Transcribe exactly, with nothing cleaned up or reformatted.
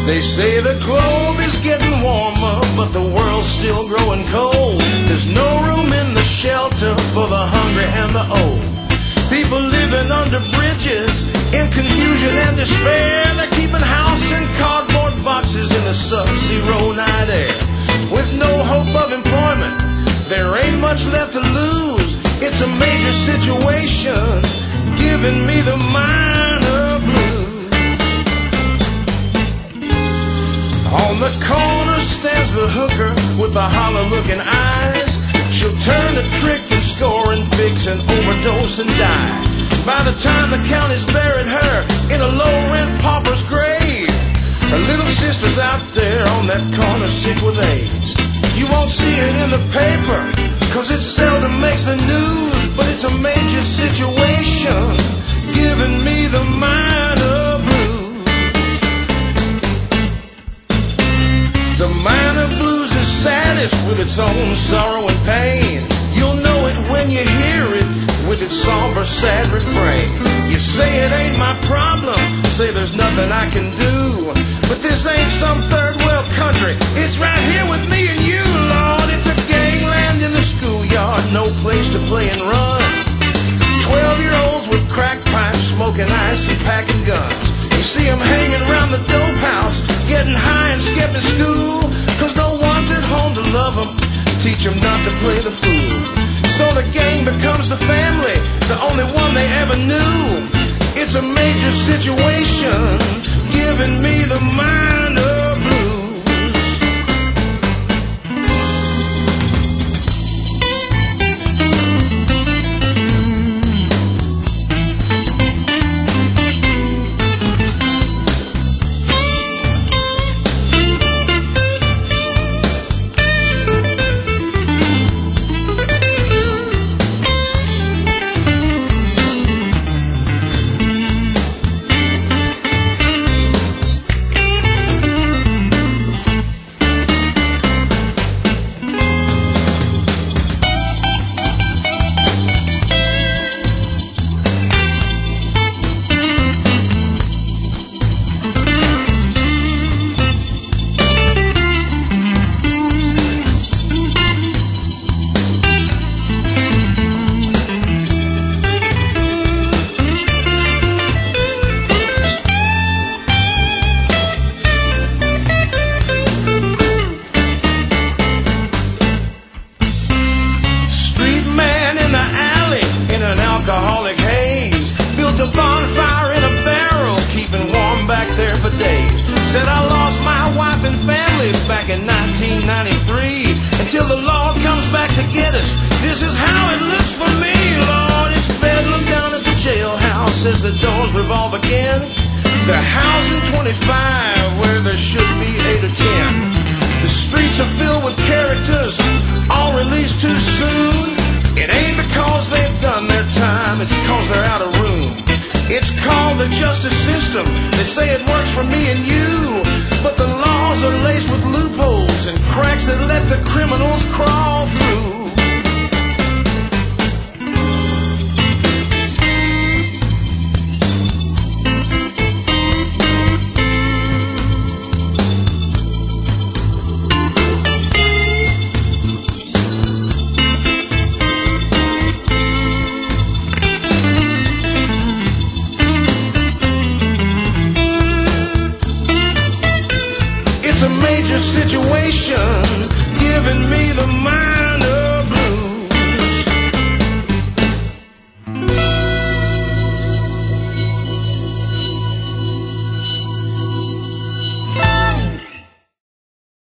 They say the globe is getting warmer, but the world's still growing cold. There's no room in the shelter for the hungry and the old. People living under bridges in confusion and despair. They're keeping house in cardboard boxes in the sub-zero night air. With no hope of employment, there ain't much left to lose. It's a major situation, giving me the minor blues. On the corner stands the hooker with the hollow-looking eyes. She'll turn the trick and score and fix and overdose and die. By the time the county's buried her in a low-rent pauper's grave, her little sister's out there on that corner sick with AIDS. You won't see it in the paper, cause it seldom makes the news, but it's a major situation, giving me the minor blues. The minor blues is saddest with its own sorrow and pain. You'll know it when you hear it with its somber, sad refrain. You say it ain't my problem, say there's nothing I can do, but this ain't some third world country, it's right here with me and you, Lord. It's a gangland in the schoolyard, no place to play and run. Twelve-year-olds with crack pipes, smoking ice and packing guns. You see them hanging around the dope house, getting high and skipping school, cause no one's at home to love them, teach them not to play the fool. So the gang becomes the family, the only one they ever knew. It's a major situation, giving me the minor blues. Alcoholic haze, built a bonfire in a barrel, keeping warm back there for days. Said I lost my wife and family back in nineteen ninety-three. Until the law comes back to get us, this is how it looks for me, Lord. It's bedlam down at the jailhouse as the doors revolve again. They're housing twenty-five where there should be eight or ten. The streets are filled with characters, all released too soon. It ain't because they've done their time, it's because they're out of room. It's called the justice system. They say it works for me and you, but the laws are laced with loopholes and cracks that let the criminals crawl through. Situation, giving me the mind.